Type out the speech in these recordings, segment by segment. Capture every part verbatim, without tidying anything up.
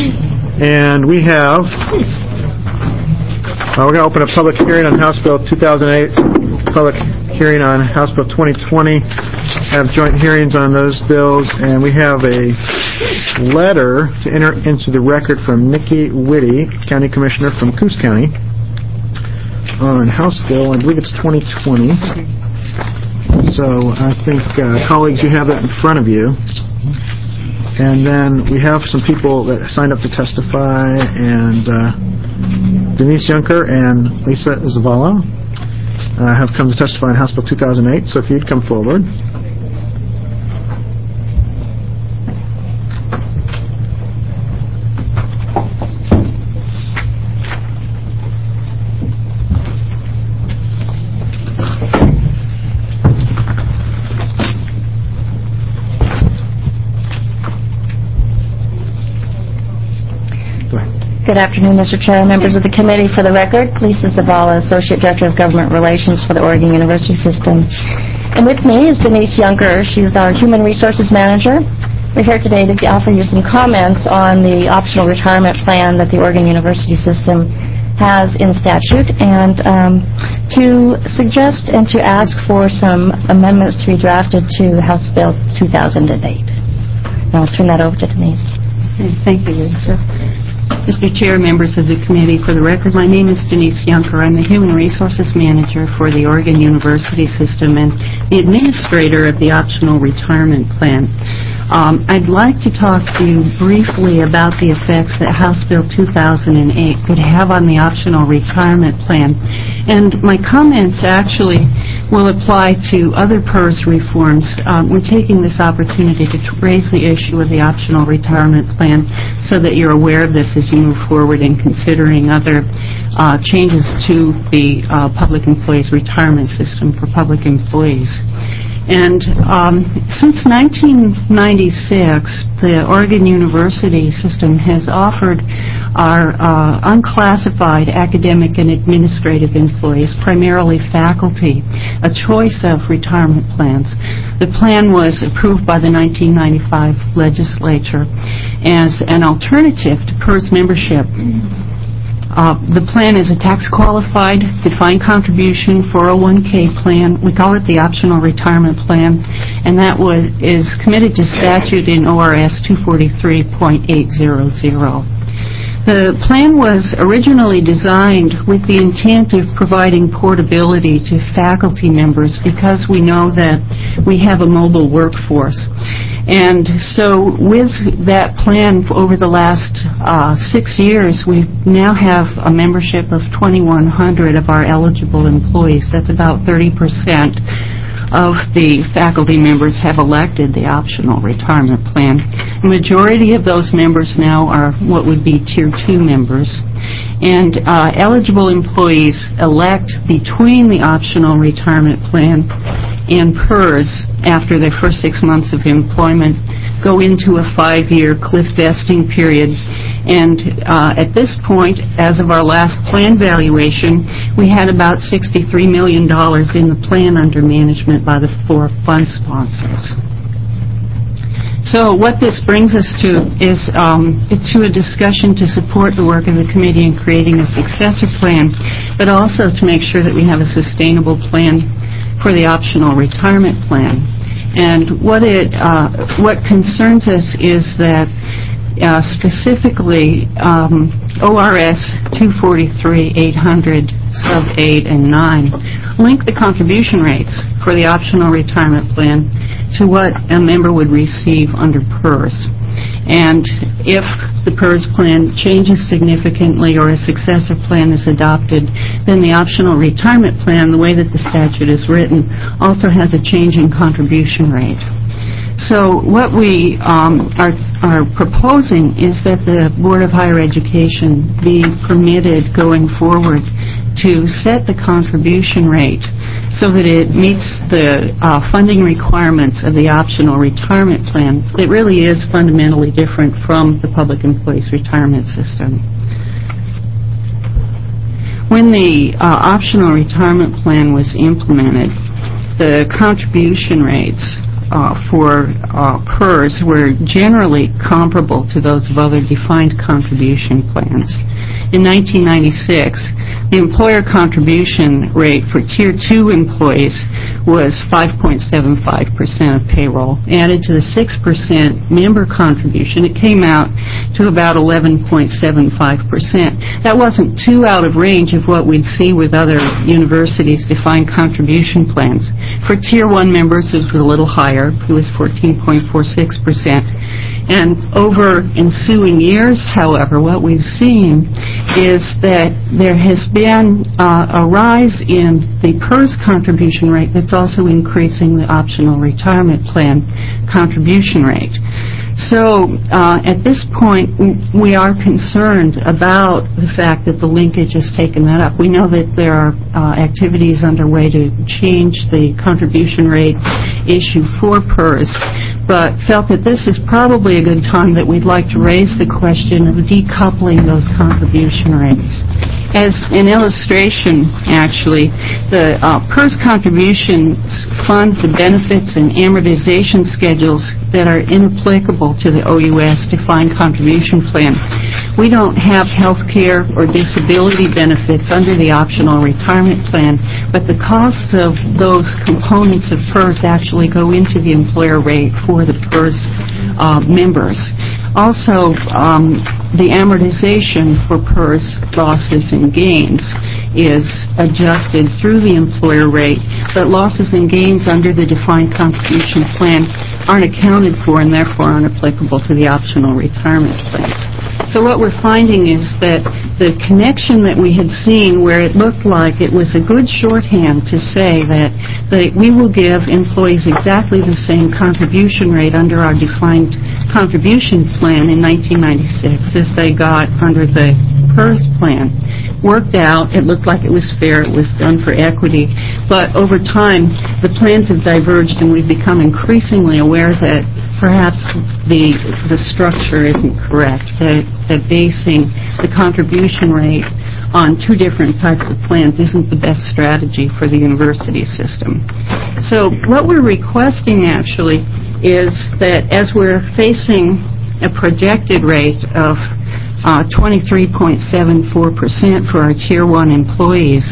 And we have, uh, we're going to open a public hearing on House Bill two thousand eight, public hearing on House Bill twenty twenty, have joint hearings on those bills, and we have a letter to enter into the record from Nikki Whitty, County Commissioner from Coos County, on House Bill, I believe it's twenty twenty. So I think, uh, colleagues, you have that in front of you. And then we have some people that signed up to testify, and uh, Denise Junker and Lisa Zavala uh, have come to testify on House Bill two thousand eight. So if you'd come forward. Good afternoon, Mister Chair, members of the committee. For the record, Lisa Zavala, Associate Director of Government Relations for the Oregon University System. And with me is Denise Junker. She's our Human Resources Manager. We're here today to offer you some comments on the optional retirement plan that the Oregon University System has in statute, and um, to suggest and to ask for some amendments to be drafted to House Bill two thousand eight. I'll turn that over to Denise. Thank you, Lisa. Mister Chair, members of the committee, for the record, my name is Denise Junker. I'm the Human Resources Manager for the Oregon University System and the Administrator of the Optional Retirement Plan. Um, I'd like to talk to you briefly about the effects that House Bill two thousand eight could have on the Optional Retirement Plan. And my comments actually will apply to other P E R S reforms. Um, we're taking this opportunity to raise the issue of the Optional Retirement Plan so that you're aware of this as you move forward in considering other uh, changes to the uh, public employees retirement system for public employees. And um, since nineteen ninety-six, the Oregon University System has offered our uh, unclassified academic and administrative employees, primarily faculty, a choice of retirement plans. The plan was approved by the nineteen ninety-five legislature as an alternative to P E R S membership. Uh, the plan is a tax-qualified, defined contribution four oh one K plan. We call it the Optional Retirement Plan, and that was is committed to statute in O R S two forty-three point eight hundred. The plan was originally designed with the intent of providing portability to faculty members because we know that we have a mobile workforce. And so with that plan over the last uh, six years, we now have a membership of twenty-one hundred of our eligible employees. That's about thirty percent of the faculty members have elected the optional retirement plan. The majority of those members now are what would be Tier two members. And uh, eligible employees elect between the optional retirement plan and P E R S after their first six months of employment, go into a five-year cliff vesting period. And uh, at this point, as of our last plan valuation, we had about sixty-three million dollars in the plan under management by the four fund sponsors. So what this brings us to is um, to a discussion to support the work of the committee in creating a successor plan, but also to make sure that we have a sustainable plan for the optional retirement plan. And what it uh, what concerns us is that uh, specifically um, O R S two forty-three eight hundred sub eight and nine link the contribution rates for the optional retirement plan to what a member would receive under P E R S. And if the P E R S plan changes significantly or a successor plan is adopted, then the optional retirement plan, the way that the statute is written, also has a change in contribution rate. So what we um, are, are proposing is that the Board of Higher Education be permitted going forward to set the contribution rate so that it meets the uh, funding requirements of the optional retirement plan. It really is fundamentally different from the public employees retirement system. When the uh, optional retirement plan was implemented, the contribution rates uh, for uh, P E R S were generally comparable to those of other defined contribution plans. In nineteen ninety-six, the employer contribution rate for Tier two employees was five point seven five percent of payroll. Added to the six percent member contribution, it came out to about eleven point seven five percent. That wasn't too out of range of what we'd see with other universities' defined contribution plans. For Tier one members, it was a little higher. It was fourteen point four six percent. And over ensuing years, however, what we've seen is that there has been uh, a rise in the P E R S contribution rate that's also increasing the optional retirement plan contribution rate. So uh, at this point, we are concerned about the fact that the linkage has taken that up. We know that there are uh, activities underway to change the contribution rate issue for P E R S, but felt that this is probably a good time that we'd like to raise the question of decoupling those contribution rates. As an illustration, actually, the uh, P E R S contributions fund the benefits and amortization schedules that are inapplicable to the O U S defined contribution plan. We don't have health care or disability benefits under the optional retirement plan, but the costs of those components of P E R S actually go into the employer rate for the P E R S uh, members. Also, um, the amortization for P E R S losses and gains is adjusted through the employer rate, but losses and gains under the defined contribution plan aren't accounted for and therefore aren't applicable to the optional retirement plan. So what we're finding is that the connection that we had seen where it looked like it was a good shorthand to say that, that we will give employees exactly the same contribution rate under our defined contribution plan in nineteen ninety-six as they got under the P E R S plan worked out. It looked like it was fair. It was done for equity. But over time, the plans have diverged, and we've become increasingly aware that perhaps the the structure isn't correct, that, that basing the contribution rate on two different types of plans isn't the best strategy for the university system. So what we're requesting, actually, is that as we're facing a projected rate of uh, twenty-three point seven four percent for our Tier one employees,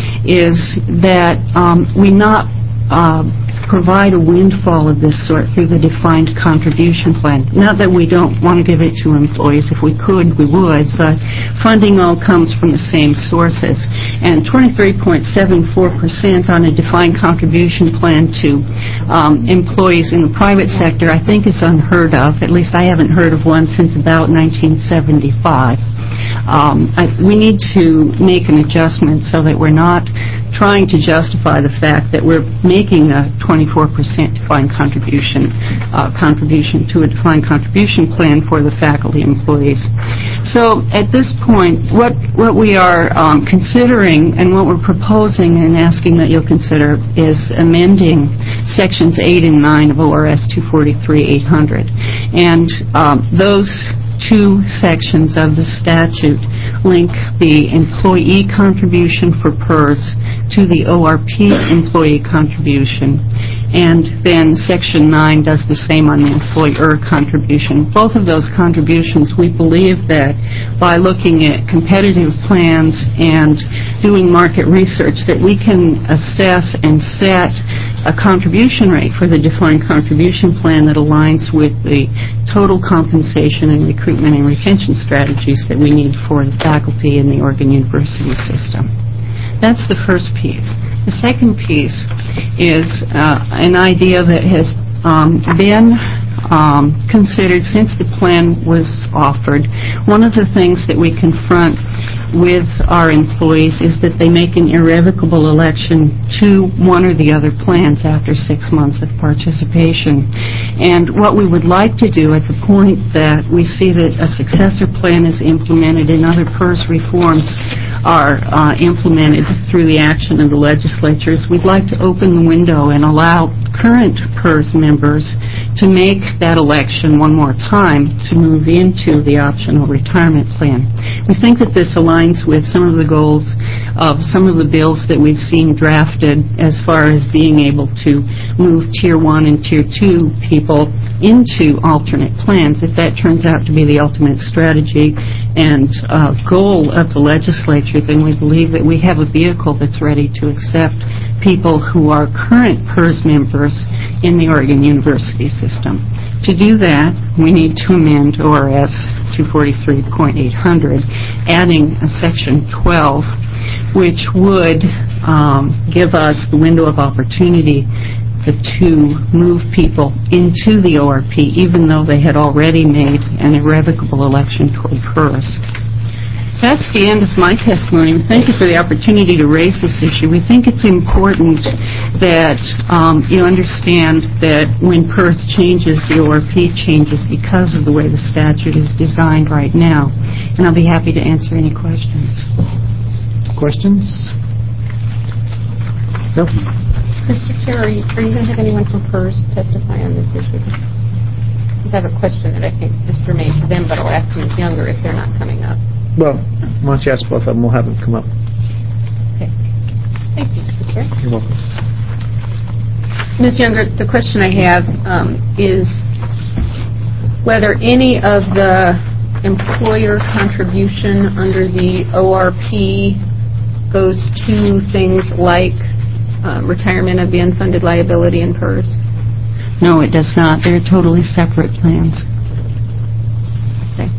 is that um, we not uh, provide a windfall of this sort through the defined contribution plan. Not that we don't want to give it to employees. If we could, we would, but funding all comes from the same sources. And twenty-three point seven four percent on a defined contribution plan to um, employees in the private sector, I think is unheard of. At least I haven't heard of one since about nineteen seventy-five. Um, I, we need to make an adjustment so that we're not trying to justify the fact that we're making a twenty-four percent defined contribution uh, contribution to a defined contribution plan for the faculty employees. So at this point, what what we are um, considering and what we're proposing and asking that you'll consider is amending sections eight and nine of O R S two forty-three eight hundred, and um, those two sections of the statute link the employee contribution for P E R S to the O R P employee contribution, and then Section nine does the same on the employer contribution. Both of those contributions, we believe that by looking at competitive plans and doing market research, that we can assess and set a contribution rate for the defined contribution plan that aligns with the total compensation and recruitment and retention strategies that we need for the faculty in the Oregon University system. That's the first piece. The second piece is uh, an idea that has um, been um, considered since the plan was offered. One of the things that we confront with our employees is that they make an irrevocable election to one or the other plans after six months of participation. And what we would like to do at the point that we see that a successor plan is implemented and other P E R S reforms are uh, implemented through the action of the legislatures, we'd like to open the window and allow current P E R S members to make that election one more time to move into the optional retirement plan. We think that this aligns with some of the goals of some of the bills that we've seen drafted as far as being able to move Tier one and Tier two people into alternate plans. If that turns out to be the ultimate strategy and uh, goal of the legislature, then we believe that we have a vehicle that's ready to accept people who are current PERS members in the Oregon University system. To do that, we need to amend O R S two forty-three point eight hundred, adding a Section twelve, which would um, give us the window of opportunity to move people into the O R P, even though they had already made an irrevocable election toward PERS. That's the end of my testimony. Thank you for the opportunity to raise this issue. We think it's important that um, you understand that when PERS changes, the O R P changes because of the way the statute is designed right now. And I'll be happy to answer any questions. Questions? No? Mister Chair, are you, are you going to have anyone from PERS testify on this issue? I have a question that I think is germane to them, but I'll ask Miz Younger if they're not coming up. Well, why don't you ask both of them? We'll have them come up. Okay. Thank you, Mister Chair. You're welcome. Miz Younger, the question I have um, is whether any of the employer contribution under the O R P goes to things like uh, retirement of the unfunded liability in PERS? No, it does not. They're totally separate plans. Okay.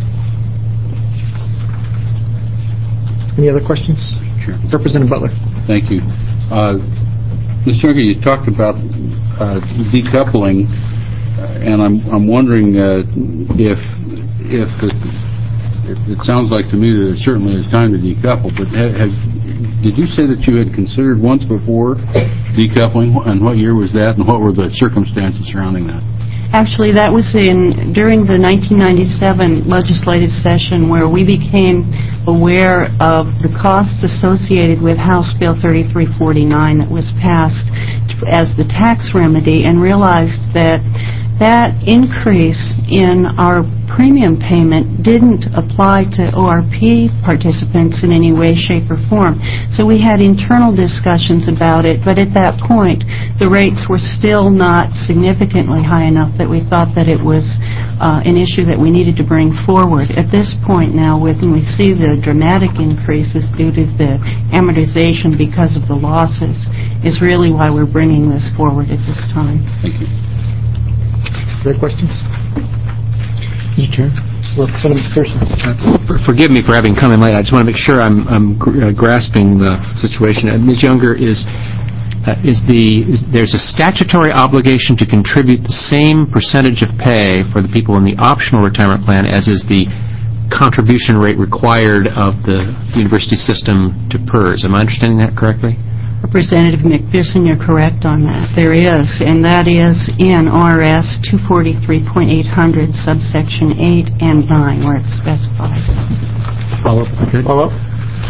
Any other questions? Sure. Representative Butler. Thank you. Uh, Miz Younger, you talked about uh, decoupling, uh, and I'm I'm wondering uh, if if it, it, it sounds like to me that it certainly is time to decouple. But ha- have, did you say that you had considered once before decoupling, and what year was that, and what were the circumstances surrounding that? Actually, that was in during the nineteen ninety-seven legislative session where we became aware of the costs associated with House Bill thirty-three forty-nine that was passed as the tax remedy, and realized that that increase in our premium payment didn't apply to O R P participants in any way, shape, or form. So we had internal discussions about it, but at that point, the rates were still not significantly high enough that we thought that it was uh, an issue that we needed to bring forward. At this point now, when we see the dramatic increases due to the amortization because of the losses, is really why we're bringing this forward at this time. Thank you. Other questions? Mister Chair. Representative Pearson. Uh, forgive me for having come in late. I just want to make sure I'm, I'm gr- uh, grasping the situation. Uh, Miz Younger, is uh, is the is, there's a statutory obligation to contribute the same percentage of pay for the people in the optional retirement plan as is the contribution rate required of the university system to PERS. Am I understanding that correctly? Representative McPherson, you're correct on that. There is, and that is in O R S two forty-three point eight hundred, subsection eight and nine, where it's specified. Follow up, if I could. Follow up.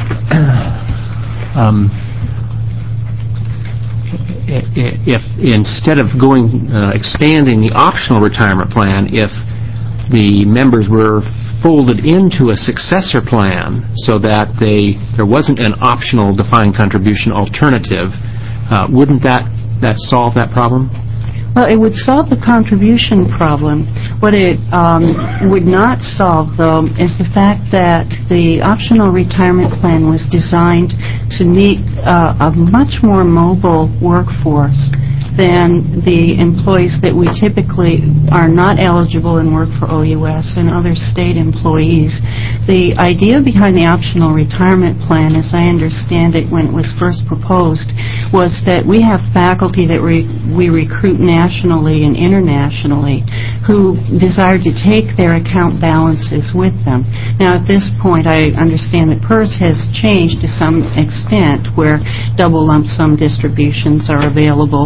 Um, if instead of going uh, expanding the optional retirement plan, if the members were folded into a successor plan so that they there wasn't an optional defined contribution alternative, uh, wouldn't that that solve that problem? Well, it would solve the contribution problem. What it um, would not solve, though, is the fact that the optional retirement plan was designed to meet uh, a much more mobile workforce than the employees that we typically are not eligible and work for O U S and other state employees. The idea behind the optional retirement plan, as I understand it when it was first proposed, was that we have faculty that we, we recruit nationally and internationally who desire to take their account balances with them. Now, at this point, I understand that PERS has changed to some extent where double lump sum distributions are available.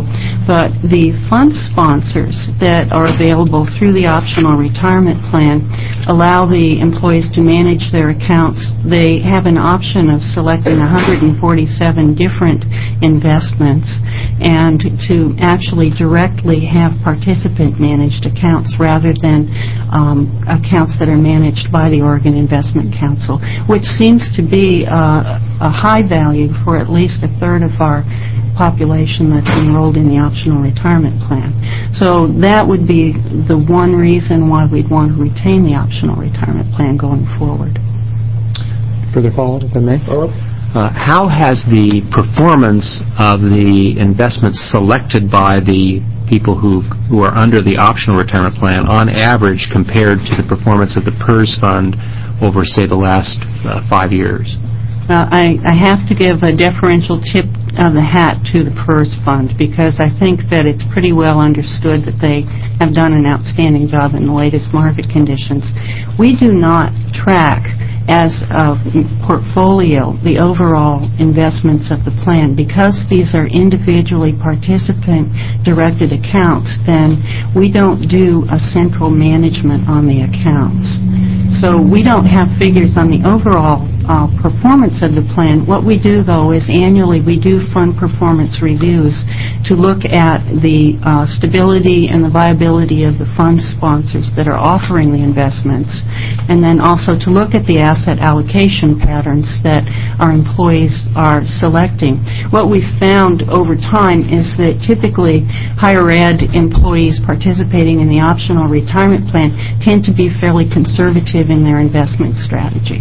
but the fund sponsors that are available through the optional retirement plan allow the employees to manage their accounts. They have an option of selecting one hundred forty-seven different investments and to actually directly have participant-managed accounts rather than um, accounts that are managed by the Oregon Investment Council, which seems to be uh, a high value for at least a third of our population that's enrolled in the optional retirement plan. So that would be the one reason why we'd want to retain the optional retirement plan going forward. Further follow-up, if I may? Follow-up? Uh, how has the performance of the investments selected by the people who who are under the optional retirement plan on average compared to the performance of the PERS fund over, say, the last uh, five years? Uh, I, I have to give a deferential tip of the hat to the PERS fund because I think that it's pretty well understood that they have done an outstanding job in the latest market conditions. We do not track as a portfolio the overall investments of the plan. Because these are individually participant-directed accounts, then we don't do a central management on the accounts. So we don't have figures on the overall uh, performance of the plan. What we do, though, is annually we do fund performance reviews to look at the uh, stability and the viability of the fund sponsors that are offering the investments, and then also to look at the asset allocation patterns that our employees are selecting. What we've found over time is that typically higher ed employees participating in the optional retirement plan tend to be fairly conservative in their investment strategies.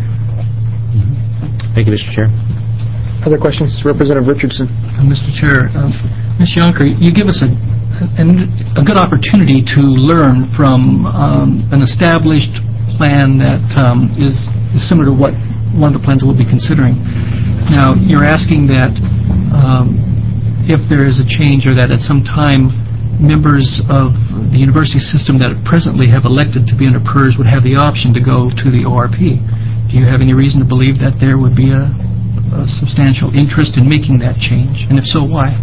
Thank you, Mister Chair. Other questions? Representative Richardson. Uh, Mister Chair, uh, Miz Yonker, you give us a, a, a good opportunity to learn from um, an established plan that um, is, is similar to what one of the plans we'll be considering. Now, you're asking that um, if there is a change or that at some time members of the university system that presently have elected to be under PERS would have the option to go to the O R P. Do you have any reason to believe that there would be a, a substantial interest in making that change? And if so, why?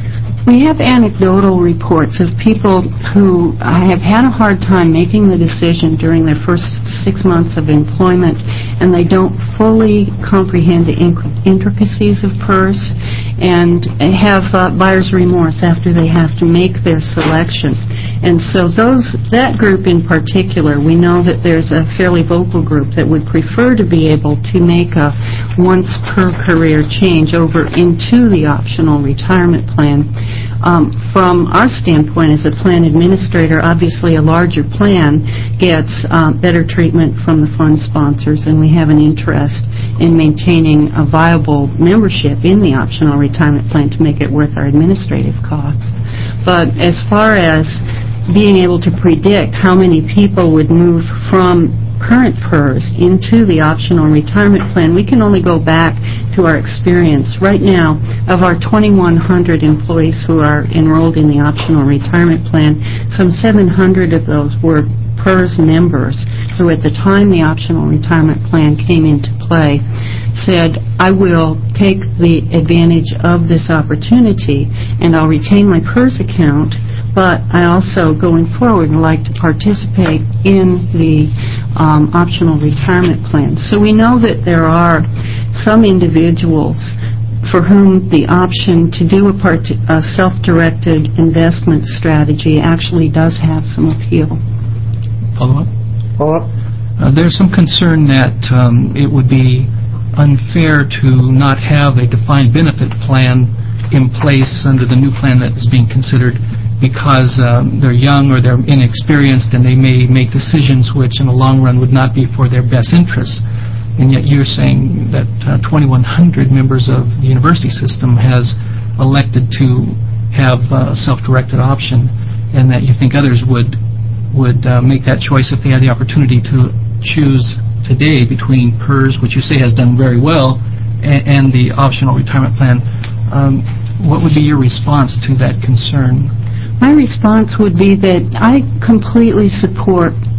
We have anecdotal reports of people who have had a hard time making the decision during their first six months of employment, and they don't fully comprehend the intricacies of PERS and have uh, buyer's remorse after they have to make their selection. And so those that group in particular, we know that there's a fairly vocal group that would prefer to be able to make a once-per-career change over into the optional retirement plan. Um, from our standpoint as a plan administrator, obviously a larger plan gets uh, better treatment from the fund sponsors, and we have an interest in maintaining a viable membership in the optional retirement plan to make it worth our administrative costs. But as far as being able to predict how many people would move from current PERS into the optional retirement plan, we can only go back to our experience. Right now, of our twenty-one hundred employees who are enrolled in the optional retirement plan, some seven hundred of those were PERS members who at the time the optional retirement plan came into play said, I will take the advantage of this opportunity and I'll retain my PERS account, but I also, going forward, would like to participate in the um, optional retirement plan. So we know that there are some individuals for whom the option to do a, part, a self-directed investment strategy actually does have some appeal. Follow up? Follow up? Uh, there's some concern that um, it would be unfair to not have a defined benefit plan in place under the new plan that is being considered because um, they're young or they're inexperienced and they may make decisions which in the long run would not be for their best interests. And yet you're saying that uh, twenty-one hundred members of the university system has elected to have a self-directed option, and that you think others would would uh, make that choice if they had the opportunity to choose today between PERS, which you say has done very well, and, and the optional retirement plan. Um, what would be your response to that concern? My response would be that I completely support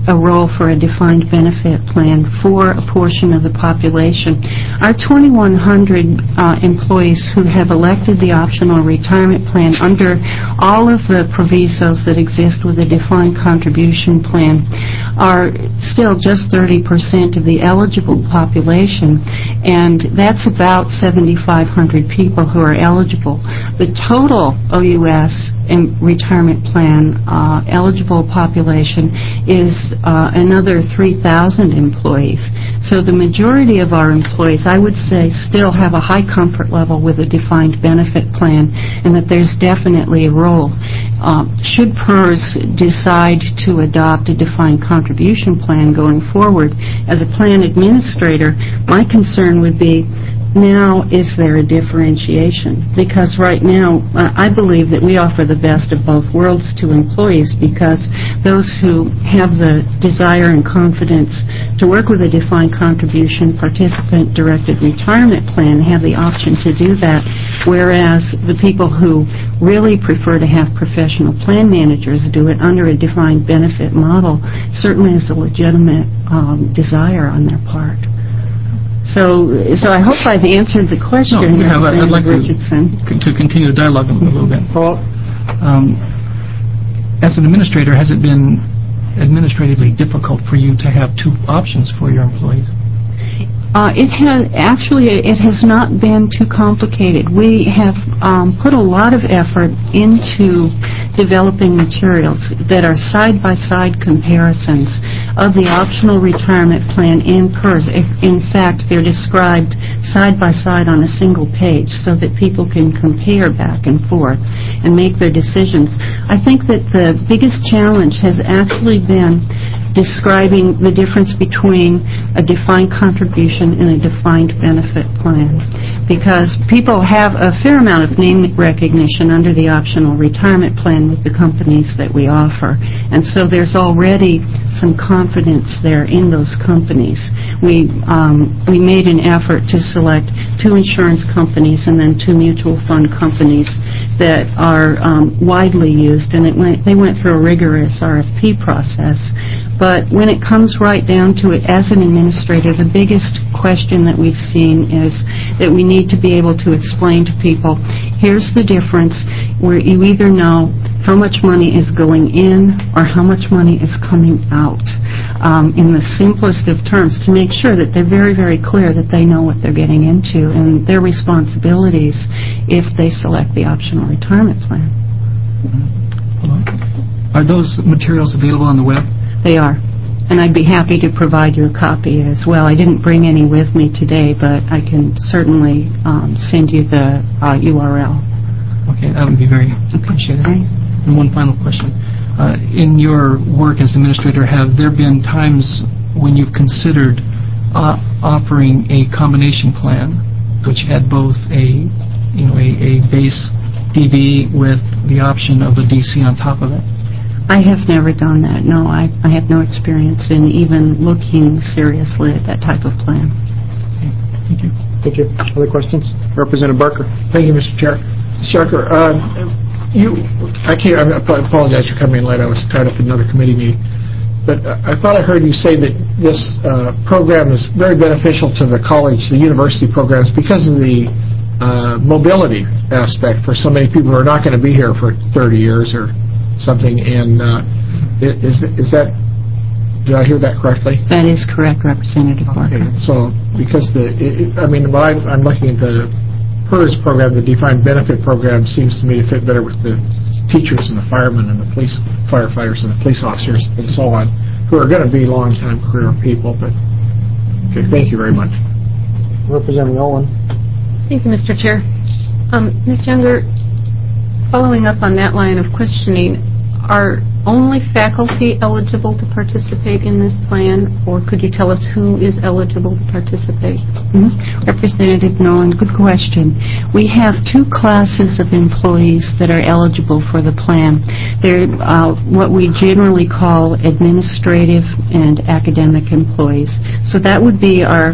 a role for a defined benefit plan for a portion of the population. Our twenty-one hundred uh, employees who have elected the optional retirement plan under all of the provisos that exist with a defined contribution plan are still just thirty percent of the eligible population, and that's about seventy-five hundred people who are eligible. The total O U S in retirement plan uh, eligible population is uh, another three thousand employees. So the majority of our employees, I would say, still have a high comfort level with a defined benefit plan, and that there's definitely a role. Uh, should PERS decide to adopt a defined contribution plan going forward, as a plan administrator, my concern would be, now, is there a differentiation? Because right now, uh, I believe that we offer the best of both worlds to employees, because those who have the desire and confidence to work with a defined contribution participant-directed retirement plan have the option to do that, whereas the people who really prefer to have professional plan managers do it under a defined benefit model certainly is a legitimate um, desire on their part. So, so I hope I've answered the question, No, yeah, I'd Representative like to, Richardson. to continue the dialogue a little bit. Paul? Um, as an administrator, has it been administratively difficult for you to have two options for your employees? Uh, it has actually. It has not been too complicated. We have um, put a lot of effort into developing materials that are side-by-side comparisons of the optional retirement plan and PERS. If, in fact, they're described side-by-side on a single page so that people can compare back and forth and make their decisions. I think that the biggest challenge has actually been describing the difference between a defined contribution and a defined benefit plan, because people have a fair amount of name recognition under the optional retirement plan with the companies that we offer, and so there's already some confidence there in those companies. We um, we made an effort to select two insurance companies and then two mutual fund companies that are um, widely used, and it went, they went through a rigorous R F P process. But when it comes right down to it, as an administrator, the biggest question that we've seen is that we need to be able to explain to people, here's the difference, where you either know how much money is going in or how much money is coming out, um, in the simplest of terms, to make sure that they're very, very clear that they know what they're getting into and their responsibilities if they select the optional retirement plan. Are those materials available on the web? They are. And I'd be happy to provide you a copy as well. I didn't bring any with me today, but I can certainly um, send you the uh, U R L. Okay, that would be very appreciated. Right. And one final question. Uh, in your work as administrator, have there been times when you've considered uh, offering a combination plan, which had both a, you know, a, a base D B with the option of a D C on top of it? I have never done that. No, I, I have no experience in even looking seriously at that type of plan. Okay. Thank you. Thank you. Other questions? Representative Barker. Thank you, Mister Chair. Mister Yarker, uh, you, I can't, I apologize for coming in late. I was tied up in another committee meeting. But uh, I thought I heard you say that this uh, program is very beneficial to the college, the university programs, because of the uh, mobility aspect for so many people who are not going to be here for thirty years or something. And uh, is, is that, did I hear that correctly? That is correct, Representative Barker. Okay. So, because the, it, I mean, when I'm, I'm looking at the PERS program, the defined benefit program seems to me to fit better with the teachers and the firemen and the police firefighters and the police officers and so on, who are going to be long-time career people. But okay, thank you very much. Representative Nolan. Thank you, Mister Chair. Um, Miz Younger, following up on that line of questioning, are only faculty eligible to participate in this plan, or could you tell us who is eligible to participate? Mm-hmm. Representative Nolan, good question. We have two classes of employees that are eligible for the plan. They're uh, what we generally call administrative and academic employees. So that would be our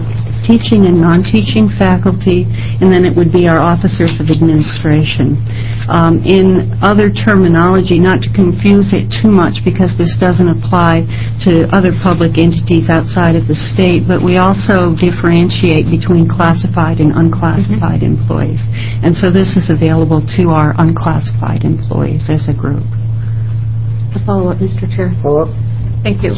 teaching and non-teaching faculty, and then it would be our officers of administration. Um, in other terminology, not to confuse it too much because this doesn't apply to other public entities outside of the state, but we also differentiate between classified and unclassified mm-hmm. employees. And so this is available to our unclassified employees as a group. A follow-up, Mister Chair. Follow-up? Thank you.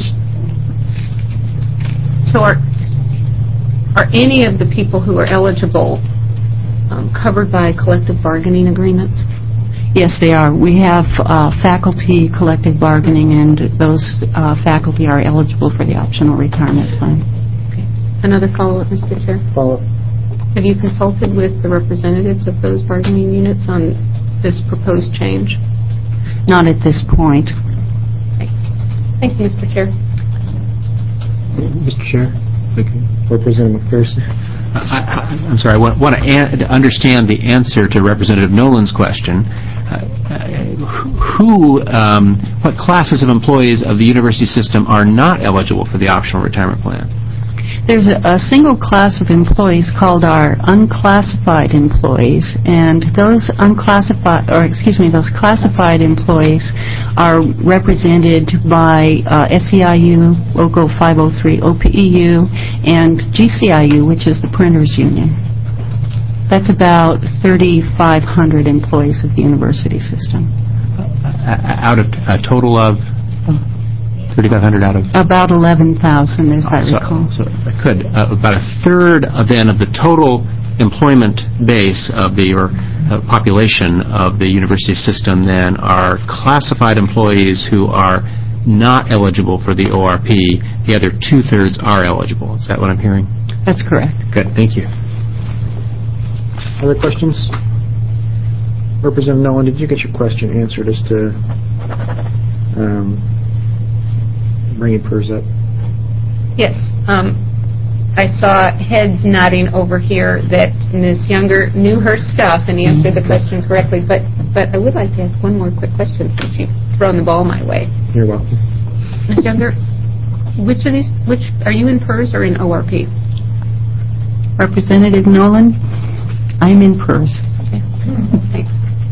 So are, are any of the people who are eligible um, covered by collective bargaining agreements? Yes, they are. We have uh, faculty collective bargaining, and those uh, faculty are eligible for the optional retirement plan. Okay. Another follow-up, Mister Chair? Follow-up. Have you consulted with the representatives of those bargaining units on this proposed change? Not at this point. Thanks. Thank you, Mister Chair. Mister Chair? Representative McPherson. I, I, I'm sorry, I want, want to an- understand the answer to Representative Nolan's question. Uh, who, um, what classes of employees of the university system are not eligible for the optional retirement plan? There's a, a single class of employees called our unclassified employees, and those unclassified, or excuse me, those classified employees are represented by uh, S E I U, Local five oh three O P E U, and G C I U, which is the Printers Union. That's about thirty-five hundred employees of the university system. Uh, out of a total of thirty-five hundred out of? About eleven thousand, as I so, recall. So I could. Uh, about a third, of, then, of the total employment base of the, or uh, population of the university system, then, are classified employees who are not eligible for the O R P. The other two-thirds are eligible. Is that what I'm hearing? That's correct. Good. Thank you. Other questions? Representative Nolan, did you get your question answered as to um, bringing P E R S up? Yes. Um, I saw heads nodding over here that Miz Younger knew her stuff and answered the question correctly, but, but I would like to ask one more quick question since you've thrown the ball my way. You're welcome. Miz Younger, which of these, which, are you in P E R S or in O R P? Representative Nolan, I'm in P E R S. Okay. Thanks.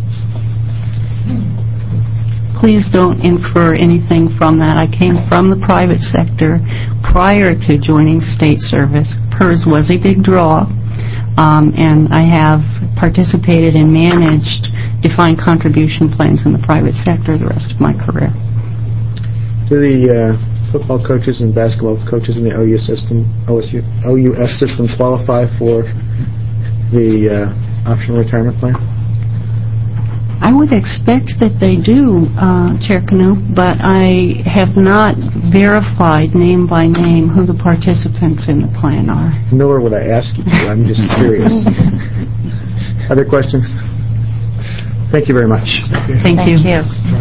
Please don't infer anything from that. I came from the private sector prior to joining state service. P E R S was a big draw, um, and I have participated and managed defined contribution plans in the private sector the rest of my career. Do the uh, football coaches and basketball coaches in the O U system, O S U, O U S system qualify for the uh, optional retirement plan? I would expect that they do, uh, Chair Canoe, but I have not verified name by name who the participants in the plan are. Nor would I ask you to. I'm just curious. Other questions? Thank you very much. Thank you. Thank you.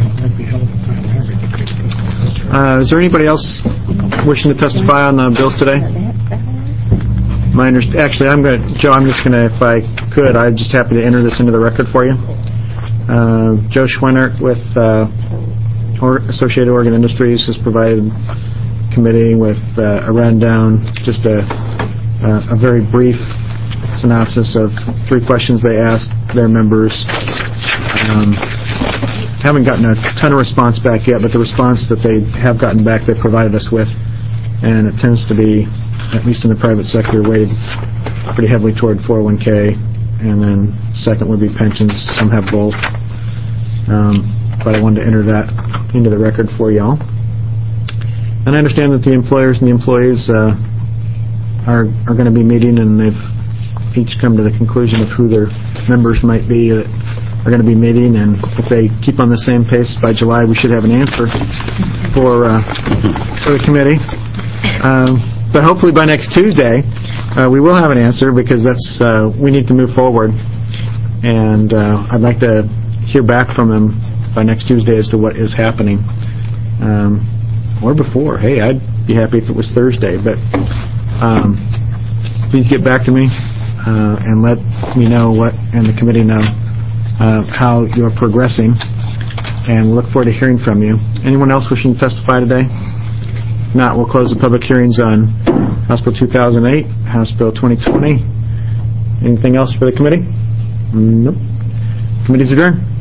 Uh, is there anybody else wishing to testify on the bills today? My underst- Actually, I'm going to, Joe, I'm just going to, if I could, I'm just happy to enter this into the record for you. Uh, Joe Schweinert with uh, or Associated Oregon Industries has provided committee with uh, a rundown, just a, uh, a very brief synopsis of three questions they asked their members. Um, haven't gotten a ton of response back yet, but the response that they have gotten back they provided us with, and it tends to be, at least in the private sector, weighted pretty heavily toward four oh one K, and then second would be pensions. Some have both. Um, but I wanted to enter that into the record for y'all. And I understand that the employers and the employees uh, are are going to be meeting, and they've each come to the conclusion of who their members might be that are going to be meeting, and if they keep on the same pace, by July we should have an answer for, uh, for the committee. Um, but hopefully by next Tuesday, uh, we will have an answer, because that's uh, we need to move forward. And uh, I'd like to hear back from them by next Tuesday as to what is happening. Um, or before. Hey, I'd be happy if it was Thursday. But um, please get back to me uh, and let me know what, and the committee know, uh, how you're progressing. And we'll look forward to hearing from you. Anyone else wishing to testify today? If not, we'll close the public hearings on House Bill two thousand eight, House Bill twenty twenty. Anything else for the committee? Nope. Committee's adjourned.